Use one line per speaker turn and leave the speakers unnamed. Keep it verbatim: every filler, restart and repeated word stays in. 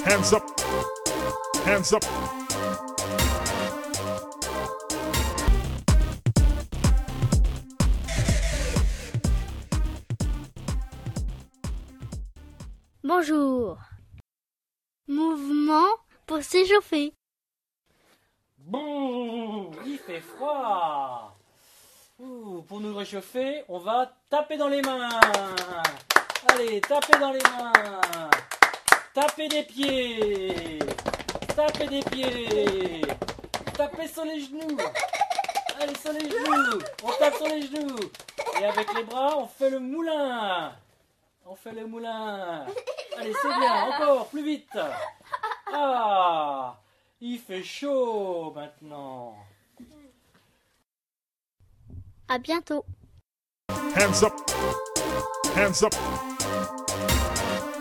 Hands up. Hands up.
Bonjour. Mouvement pour s'échauffer.
Bouh, il fait froid. Ouh, pour nous réchauffer, on va taper dans les mains. Allez, taper dans les mains. Taper des pieds. Taper des pieds. Taper sur les genoux. Allez, sur les genoux. On tape sur les genoux. Et avec les bras, on fait le moulin. On fait le moulin. Allez, c'est bien. Encore, plus vite. Ah, il fait chaud maintenant.
À bientôt.
Hands up. Hands up.